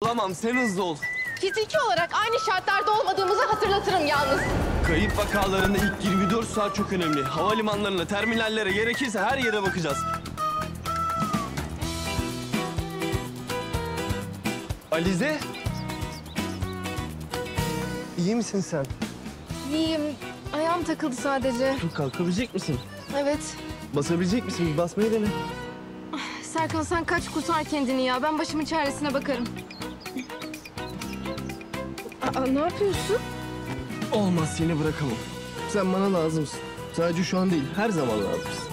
Tamam, sen hızlı ol. Fiziki olarak aynı şartlarda olmadığımızı hatırlatırım yalnız. Kayıp vakalarında ilk 24 saat çok önemli. Havalimanlarına, terminallere, gerekirse her yere bakacağız. Alize. İyi misin sen? İyiyim. Ayağım takıldı sadece. Dur, kalkabilecek misin? Evet. Basabilecek misin? Bir basmayı dene. Serkan sen kaç, kurtar kendini ya. Ben başımın çaresine bakarım. Aa, ne yapıyorsun? Olmaz, seni bırakamam. Sen bana lazımsın. Sadece şu an değil, her zaman lazımsın.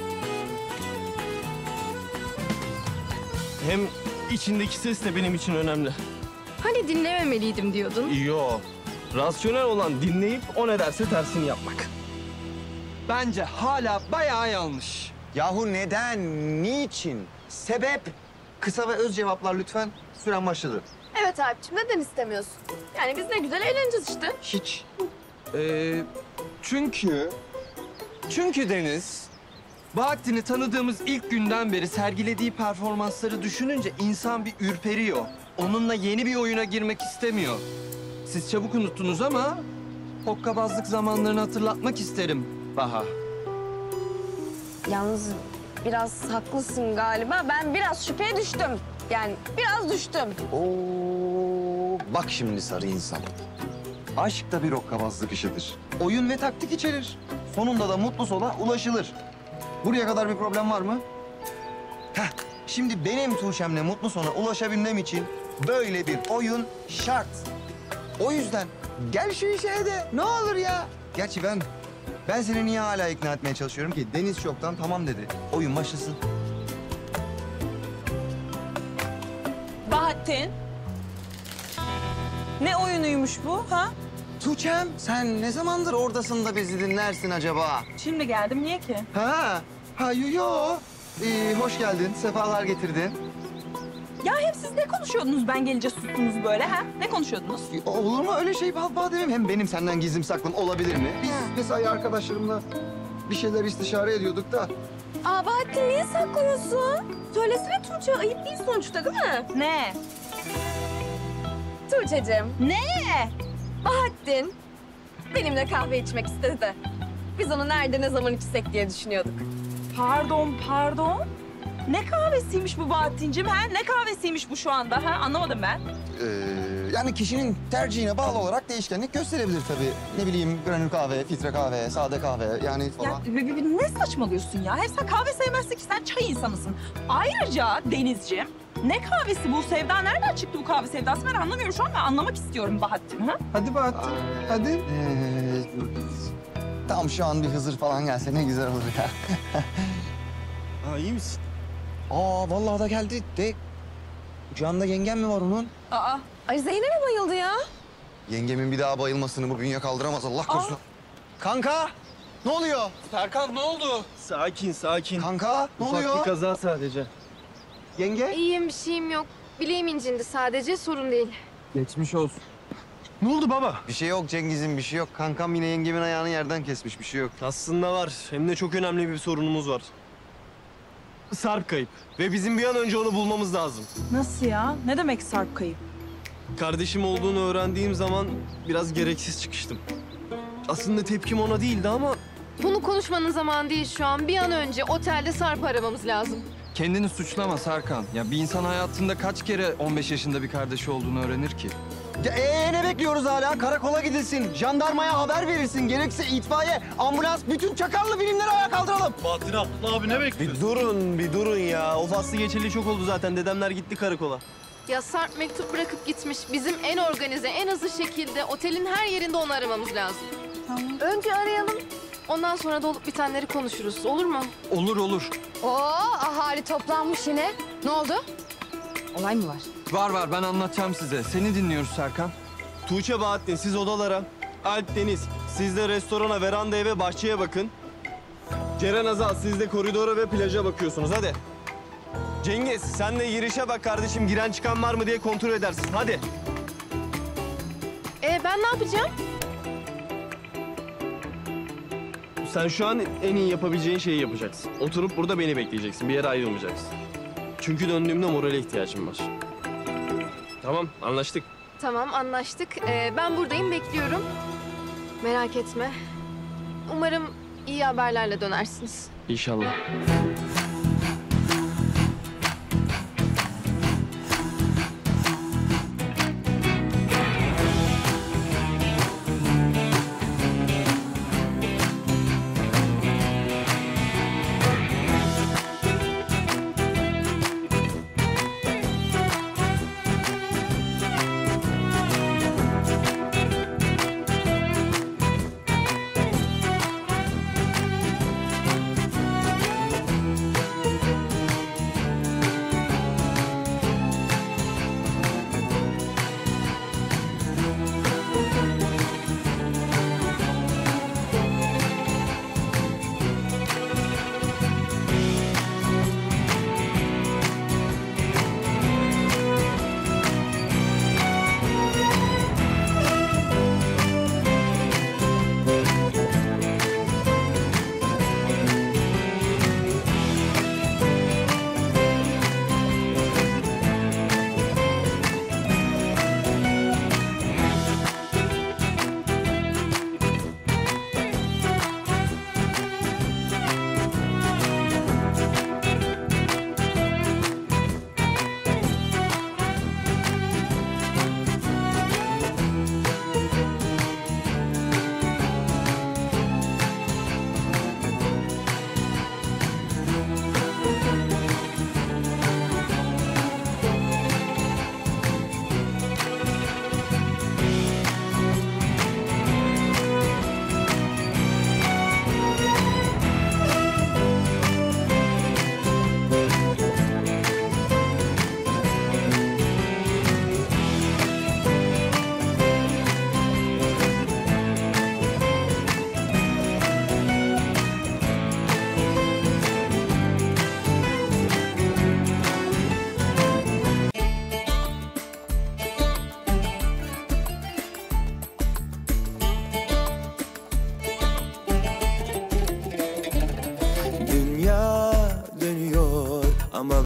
Hem içindeki ses de benim için önemli. Hani dinlememeliydim diyordun? Yo. Rasyonel olan dinleyip o ne derse tersini yapmak. Bence hala bayağı yanlış. Yahu neden? Niçin? Sebep? Kısa ve öz cevaplar lütfen. Süren başladı. Evet abiciğim, neden istemiyorsun? Yani biz ne güzel eğleneceğiz işte. Hiç. Çünkü Deniz, Bahattin'i tanıdığımız ilk günden beri sergilediği performansları düşününce insan bir ürperiyor. Onunla yeni bir oyuna girmek istemiyor. Siz çabuk unuttunuz ama hokkabazlık zamanlarını hatırlatmak isterim Baha. Yalnız biraz haklısın galiba. Ben biraz şüpheye düştüm. Yani biraz düştüm. Oo, bak şimdi sarı insan. Aşk da bir hokkabazlık işidir. Oyun ve taktik içerir. Sonunda da mutlu sona ulaşılır. Buraya kadar bir problem var mı? Heh, şimdi benim Tuğçe'mle mutlu sona ulaşabilmem için böyle bir oyun şart. O yüzden gel şu işe de ne olur ya. Gerçi ben seni niye hala ikna etmeye çalışıyorum ki? Deniz çoktan tamam dedi. Oyun başlasın. Bahattin. Ne oyunuymuş bu ha? Tuğçe'm sen ne zamandır oradasın da bizi dinlersin acaba? Şimdi geldim niye ki? Yo. Hoş geldin, sefalar getirdin. Ya hep siz ne konuşuyordunuz ben gelince sustunuz böyle ha? Ne konuşuyordunuz? Olur mu öyle şey bal demem. Hem benim senden gizlim saklım olabilir mi? Biz mesai arkadaşlarımla bir şeyler istişare ediyorduk da. Aa Bahattin niye saklıyorsun? Söylesene Tuğçe, ayıp değil sonuçta değil mi? Ne? Tuğçe'cim, Ne? Bahattin benimle kahve içmek istedi de. Biz onu nerede, ne zaman içsek diye düşünüyorduk. Pardon. Ne kahvesiymiş bu Bahattin'cim ha? Ne kahvesiymiş bu şu anda ha? Anlamadım ben. Yani kişinin tercihine bağlı olarak değişkenlik gösterebilir tabii. Ne bileyim granül kahve, filtre kahve, sade kahve yani falan. Ya ne saçmalıyorsun ya? Hem sen kahve sevmezsin ki sen çay insanısın. Ayrıca Denizciğim, ne kahvesi bu? Sevda nereden çıktı bu kahve sevdası? Ben anlamıyorum şu an. Ben anlamak istiyorum Bahattin ha? Hadi Bahattin, hadi. Tam şu an bir Hızır falan gelse ne güzel olur ya. İyi misin? Vallahi da geldi de. Kucağında yengem mi var onun? Aa, Ay Zeynep mi bayıldı ya? Yengemin bir daha bayılmasını bu bünye kaldıramaz Allah korusun. Kanka ne oluyor? Serkan ne oldu? Sakin. Kanka ne Ufak oluyor? bir kaza sadece. Yenge? İyiyim, bir şeyim yok. Bileğim incindi sadece, sorun değil. Geçmiş olsun. Ne oldu baba? Bir şey yok Cengiz'im bir şey yok. Kankam yine yengemin ayağını yerden kesmiş bir şey yok. Aslında var. Hem de çok önemli bir sorunumuz var. Sarp kayıp. Ve bizim bir an önce onu bulmamız lazım. nasıl ya? Ne demek Sarp kayıp? Kardeşim olduğunu öğrendiğim zaman biraz gereksiz çıkıştım. Aslında tepkim ona değildi ama... Bunu konuşmanın zamanı değil şu an. Bir an önce otelde Sarp'ı aramamız lazım. Kendini suçlama Serkan. Ya bir insan hayatında kaç kere 15 yaşında bir kardeşi olduğunu öğrenir ki? Ya, ne bekliyoruz hala? Karakola gidilsin, jandarmaya haber verilsin. Gerekse itfaiye, ambulans, bütün çakallı birimleri ayağa kaldıralım. Bahattin Abdullah abi ne bekliyorsun? Bir durun ya. O faslı geçeli çok oldu zaten. Dedemler gitti karakola. Ya Sarp mektup bırakıp gitmiş. Bizim en organize, en hızlı şekilde otelin her yerinde onu aramamız lazım. Tamam. Önce arayalım. Ondan sonra da olup bitenleri konuşuruz. Olur mu? Olur. Ahali toplanmış yine. Ne oldu? Olay mı var? Var ben anlatacağım size. Seni dinliyoruz Serkan. Tuğçe, Bahattin siz odalara. Alp, Deniz siz de restorana, verandaya ve bahçeye bakın. Ceren, Azal siz de koridora ve plaja bakıyorsunuz. Hadi. Cengiz sen de girişe bak kardeşim. Giren çıkan var mı diye kontrol edersin. Hadi. Ben ne yapacağım? Sen şu an en iyi yapabileceğin şeyi yapacaksın. Oturup burada beni bekleyeceksin. Bir yere ayrılmayacaksın. Çünkü döndüğümde morale ihtiyacım var. Tamam, anlaştık. Tamam, anlaştık. Ben buradayım, bekliyorum. Merak etme. Umarım iyi haberlerle dönersiniz. İnşallah.